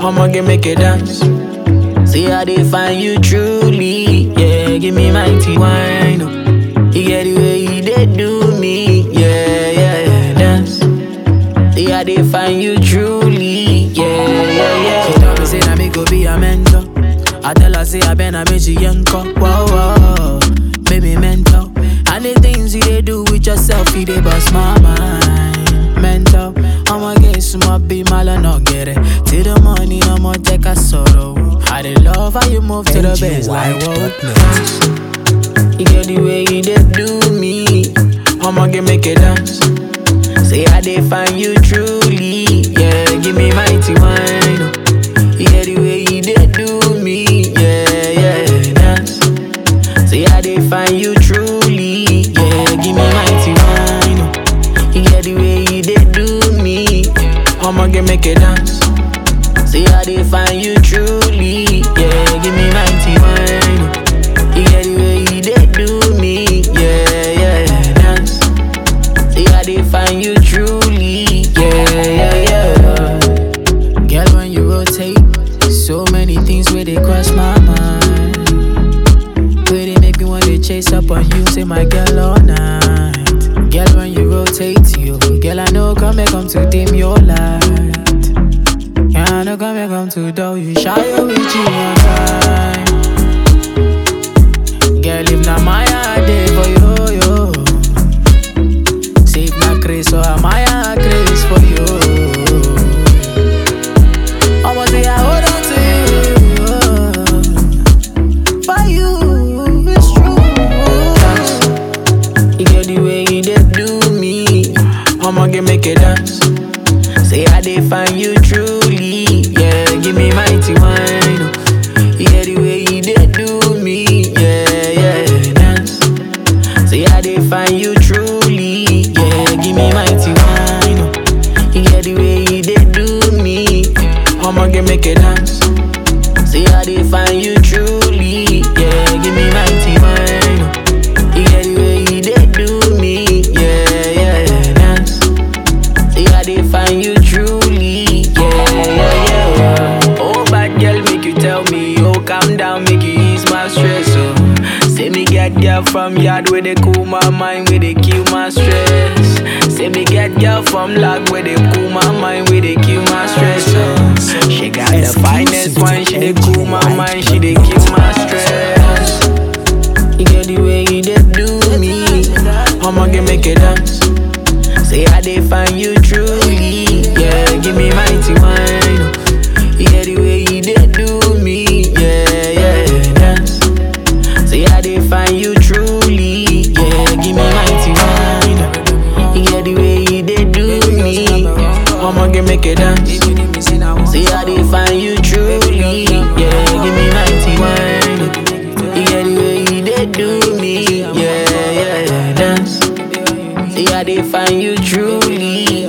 I'ma get make it dance. See how they find you truly. Yeah, give me mighty wine. Oh. You get the way you they do me. Yeah, yeah, yeah, dance. See how they find you truly. Yeah, yeah, yeah. She tell me say that me go be a mentor. I tell her say I been a bitch yanko. Whoa, whoa, baby mentor. And the things you they do with yourself, you they bust my mind. Mental, I'ma get some be mal and not get it. Till the money, I'ma take a sorrow. I they love how you move to the base like whoa. You get the way you they do me. I'ma get make it dance. Say how they find you truly. Yeah, give me mighty wine. You get the way you they do me. Yeah, yeah, dance. Say how they find you truly. Yeah, give me mighty wine. You get the way you they do me. I'ma get make it dance. Say how they find you truly. Yeah, give me mighty wine. You get the way you they do me. Yeah, yeah, dance. Say how they find you truly. Yeah, yeah, yeah. Girl, when you rotate, so many things where they cross my mind. Where they make me wanna chase up on you, say my girl all night. Girl, when you rotate, you girl, I know come to dim your light. Yeah, I know come to do you shy with you one time. Girl, if not my day for you, yo. Save my grace, so am I a grace for you. I want to say I hold on to you. For you, it's true. You get the way you they do me. I'ma get make it dance. Say how they find you truly. Yeah, give me mighty wine. You get the way you they do me. Yeah, yeah, dance. Say how they find you truly. Yeah, give me mighty wine. You get the way you they do me. I'ma get make it dance. Say how they find you truly. Yeah, give me mighty wine. You get the way you they do me. Yeah, yeah, dance. Say how they find you truly. Yeah, yeah, yeah. Oh, bad girl, make you tell me. Oh, calm down, make you ease my stress. Oh, say me get girl from yard where they cool my mind, where they kill my stress. Say me get girl from lag where they cool my mind, where they kill my stress. Oh, she got the finest one, she they cool my mind, she they kill my stress. You get the way you they do me. I'ma get make it dance. Say how they find you truly. Yeah, give me mighty wine. You get the way you they do me. Yeah, yeah, dance. Say how they find you truly. Yeah, give me mighty wine. You get the way you they do me. I'ma get make it dance. Say how they find you truly. Yeah, give me mighty wine. You get the way you they do me. Yeah, yeah, dance. See how they find you truly.